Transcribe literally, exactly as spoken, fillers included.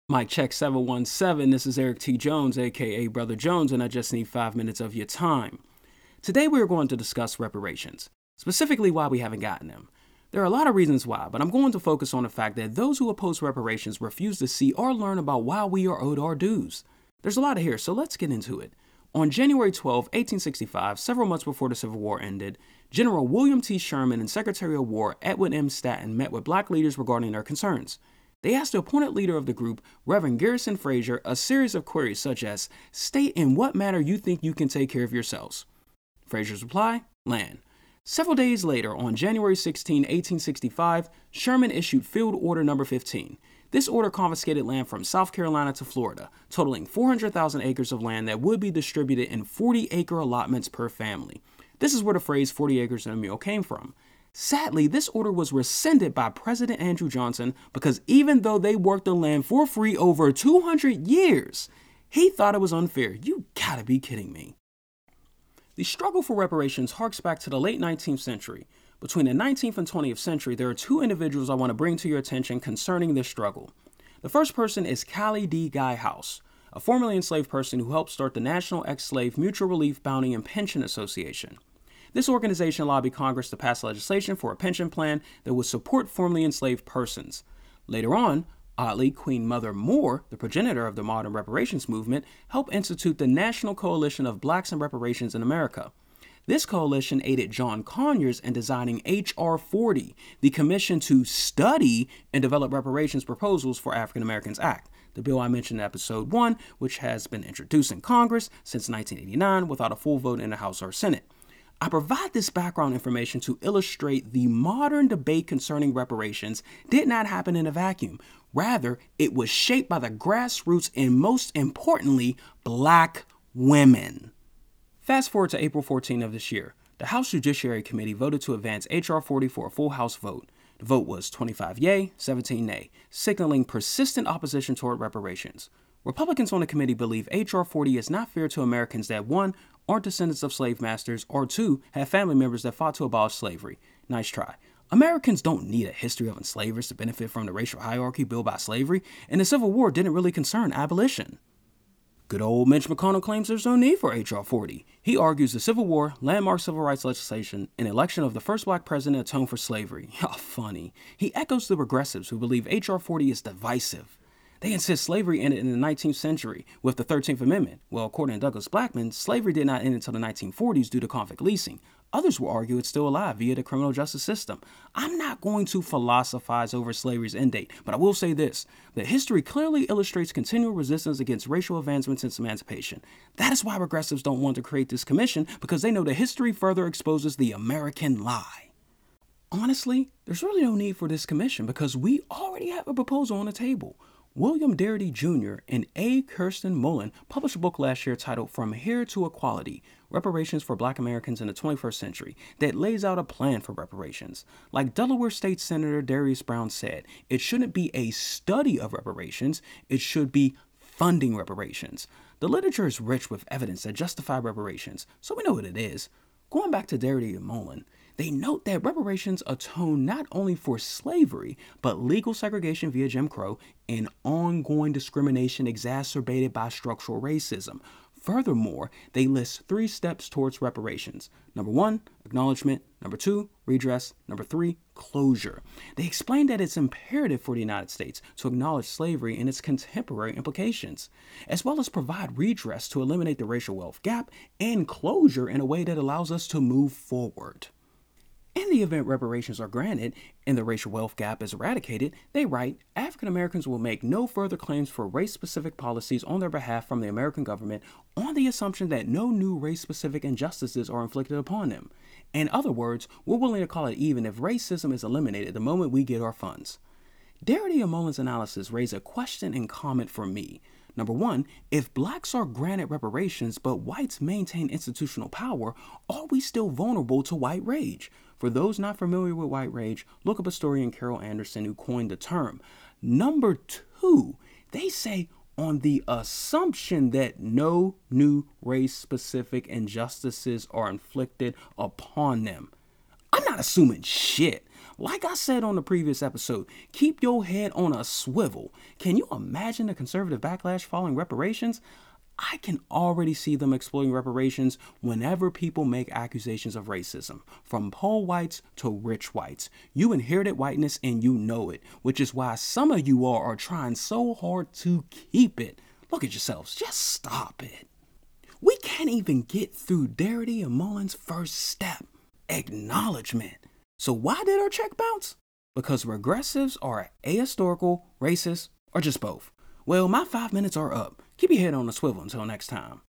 Mic check seven one seven. This is Eric T. Jones, aka Brother Jones, and I just need five minutes of your time. Today we are going to discuss reparations, specifically why we haven't gotten them. There are a lot of reasons why, but I'm going to focus on the fact that those who oppose reparations refuse to see or learn about why we are owed our dues. There's a lot here, so let's get into it. On January twelfth, eighteen sixty-five, several months before the Civil War ended, General William T. Sherman and Secretary of War Edwin M. Stanton met with black leaders regarding their concerns. They asked the appointed leader of the group, Reverend Garrison Frazier, a series of queries such as, state in what manner you think you can take care of yourselves. Frazier's reply, land. Several days later, on January sixteenth, eighteen sixty-five, Sherman issued Field Order Number fifteen. This order confiscated land from South Carolina to Florida, totaling four hundred thousand acres of land that would be distributed in forty acre allotments per family. This is where the phrase forty acres and a mule came from. Sadly, this order was rescinded by President Andrew Johnson because even though they worked the land for free over two hundred years, he thought it was unfair. You gotta be kidding me. The struggle for reparations harks back to the late nineteenth century. Between the nineteenth and twentieth century, there are two individuals I want to bring to your attention concerning this struggle. The first person is Callie D. Guy House, a formerly enslaved person who helped start the National Ex-Slave Mutual Relief Bounty and Pension Association. This organization lobbied Congress to pass legislation for a pension plan that would support formerly enslaved persons. Later on, oddly, Queen Mother Moore, the progenitor of the modern reparations movement, helped institute the National Coalition of Blacks and Reparations in America. This coalition aided John Conyers in designing H R forty, the Commission to Study and Develop Reparations Proposals for African Americans Act, the bill I mentioned in episode one, which has been introduced in Congress since nineteen eighty-nine without a full vote in the House or Senate. I provide this background information to illustrate the modern debate concerning reparations did not happen in a vacuum. Rather, it was shaped by the grassroots and, most importantly, black women. Fast forward to April fourteenth of this year. The House Judiciary Committee voted to advance H R forty for a full House vote. The vote was twenty-five yay, seventeen nay, signaling persistent opposition toward reparations. Republicans on the committee believe H R forty is not fair to Americans that, one, aren't descendants of slave masters, or two, have family members that fought to abolish slavery. Nice try. Americans don't need a history of enslavers to benefit from the racial hierarchy built by slavery, and the Civil War didn't really concern abolition. Good old Mitch McConnell claims there's no need for H R forty. He argues the Civil War, landmark civil rights legislation, and election of the first black president atoned for slavery. Oh, funny. He echoes the progressives who believe H R forty is divisive. They insist slavery ended in the nineteenth century with the thirteenth Amendment. Well, according to Douglas Blackmun, slavery did not end until the nineteen forties due to convict leasing. Others will argue it's still alive via the criminal justice system. I'm not going to philosophize over slavery's end date, but I will say this, that history clearly illustrates continual resistance against racial advancement since emancipation. That is why progressives don't want to create this commission, because they know that history further exposes the American lie. Honestly, there's really no need for this commission because we already have a proposal on the table. William Darity Junior and A. Kirsten Mullen published a book last year titled From Here to Equality, Reparations for Black Americans in the twenty-first century, that lays out a plan for reparations. Like Delaware State Senator Darius Brown said, it shouldn't be a study of reparations, it should be funding reparations. The literature is rich with evidence that justify reparations, so we know what it is. Going back to Darity and Mullen, they note that reparations atone not only for slavery, but legal segregation via Jim Crow and ongoing discrimination exacerbated by structural racism. Furthermore, they list three steps towards reparations. Number one, acknowledgement. Number two, redress. Number three, closure. They explain that it's imperative for the United States to acknowledge slavery and its contemporary implications, as well as provide redress to eliminate the racial wealth gap and closure in a way that allows us to move forward. In the event reparations are granted and the racial wealth gap is eradicated, they write, African Americans will make no further claims for race-specific policies on their behalf from the American government on the assumption that no new race-specific injustices are inflicted upon them. In other words, we're willing to call it even if racism is eliminated the moment we get our funds. Darity and Mullen's analysis raise a question and comment for me. Number one, if blacks are granted reparations but whites maintain institutional power, are we still vulnerable to white rage? For those not familiar with white rage, look up historian Carol Anderson who coined the term. Number two, they say on the assumption that no new race-specific injustices are inflicted upon them. I'm not assuming shit. Like I said on the previous episode, keep your head on a swivel. Can you imagine the conservative backlash following reparations? I can already see them exploiting reparations whenever people make accusations of racism, from poor whites to rich whites. You inherited whiteness and you know it, which is why some of you all are trying so hard to keep it. Look at yourselves, just stop it. We can't even get through Darity and Mullins' first step, acknowledgement. So why did our check bounce? Because regressives are ahistorical, racist, or just both. Well, my five minutes are up. Keep your head on the swivel until next time.